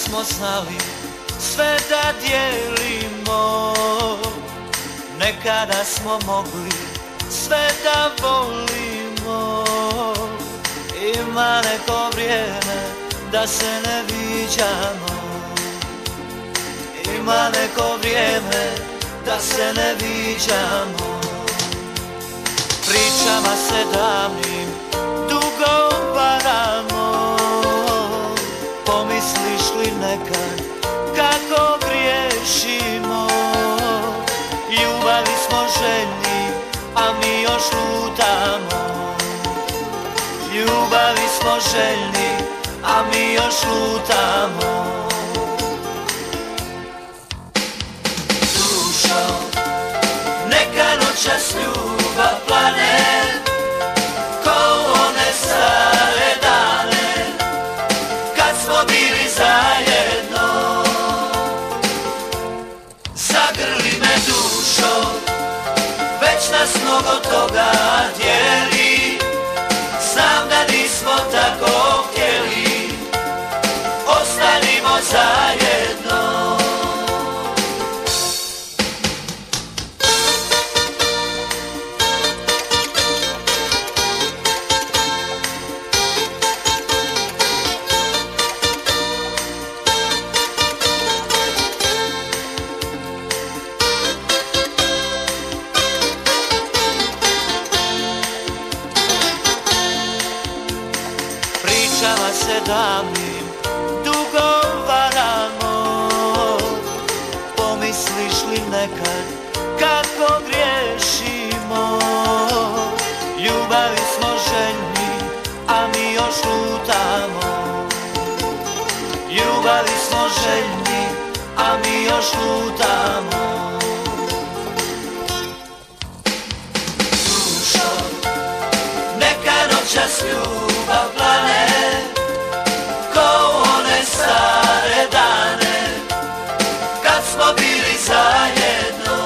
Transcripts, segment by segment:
smo znali sve da dijelimo, nekada smo mogli sve da volimo. Ima neko vrijeme da se ne viđamo, ima neko vrijeme da se ne viđamo. Pričama se davnim dugo varamo, pomisliš li nekad kako griješimo? Ljubavi smo željni, a mi još lutamo. Ljubavi smo željni, a mi još lutamo. Dušo, neka noćas ljubav plane, ko one stare dane, kad smo bili zajedno. Zagrli me dušo, već nas mnogo toga dijeli. Znam da nismo tako htjeli, ostanimo zajedno. Pričama se davnim dugo varamo, pomisliš li nekad kako griješimo? Ljubavi smo željni, a mi još lutamo. Ljubavi smo željni, a mi još lutamo. Dušo, neka noćas ljubav plane, ko one stare dane, kad smo bili zajedno.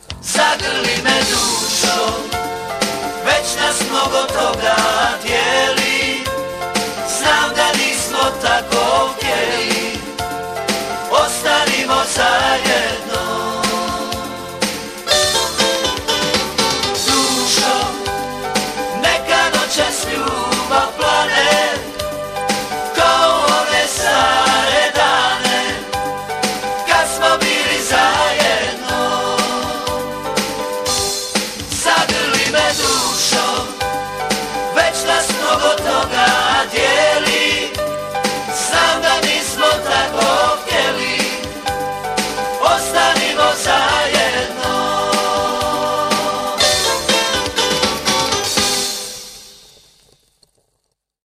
Zagrli me dušo, već nas mnogo toga dijeli.